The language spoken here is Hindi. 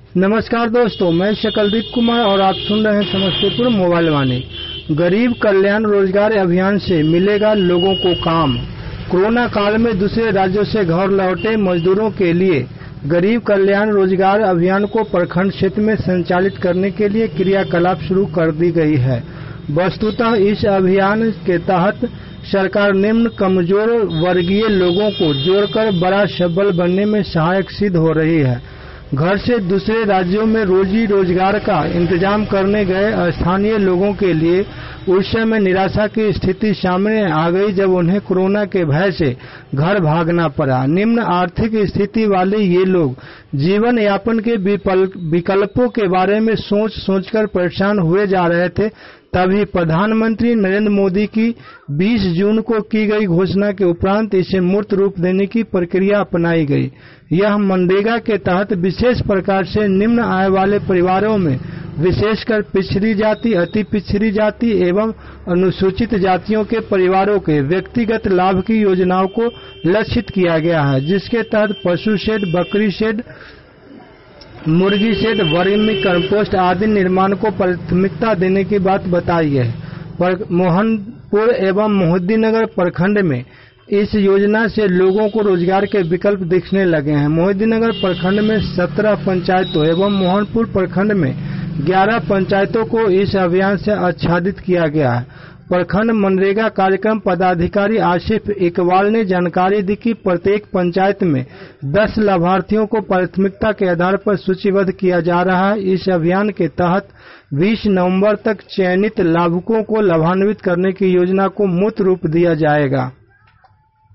नमस्कार दोस्तों, मैं शकलदीप कुमार और आप सुन रहे हैं समस्तीपुर मोबाइल वाणी। गरीब कल्याण रोजगार अभियान से मिलेगा लोगों को काम। कोरोना काल में दूसरे राज्यों से घर लौटे मजदूरों के लिए गरीब कल्याण रोजगार अभियान को प्रखंड क्षेत्र में संचालित करने के लिए क्रियाकलाप शुरू कर दी गई है। वस्तुतः इस अभियान के तहत सरकार निम्न कमजोर वर्गीय लोगों को जोड़कर बड़ा सबल बनने में सहायक सिद्ध हो रही है। घर से दूसरे राज्यों में रोजी रोजगार का इंतजाम करने गए स्थानीय लोगों के लिए उस समय निराशा की स्थिति सामने आ गई जब उन्हें कोरोना के भय से घर भागना पड़ा। निम्न आर्थिक स्थिति वाले ये लोग जीवन यापन के विकल्पों के बारे में सोचकर परेशान हुए जा रहे थे। तभी प्रधानमंत्री नरेंद्र मोदी की 20 जून को की गई घोषणा के उपरांत इसे मूर्त रूप देने की प्रक्रिया अपनाई गई। यह मनरेगा के तहत विशेष प्रकार से निम्न आय वाले परिवारों में विशेषकर पिछड़ी जाति, अति पिछड़ी जाति एवं अनुसूचित जातियों के परिवारों के व्यक्तिगत लाभ की योजनाओं को लक्षित किया गया है, जिसके तहत पशु शेड, बकरी शेड, मुर्गी शेड, वर्मी कंपोस्ट आदि निर्माण को प्राथमिकता देने की बात बताई है। मोहनपुर एवं मोहिद्दीनगर प्रखंड में इस योजना से लोगों को रोजगार के विकल्प दिखने लगे हैं। मोहिद्दीनगर प्रखंड में 17 पंचायतों एवं मोहनपुर प्रखंड में 11 पंचायतों को इस अभियान से आच्छादित किया गया है। प्रखंड मनरेगा कार्यक्रम पदाधिकारी आसिफ इकबाल ने जानकारी दी कि प्रत्येक पंचायत में 10 लाभार्थियों को प्राथमिकता के आधार पर सूचीबद्ध किया जा रहा है। इस अभियान के तहत 20 नवंबर तक चयनित लाभुकों को लाभान्वित करने की योजना को मूर्त रूप दिया जाएगा।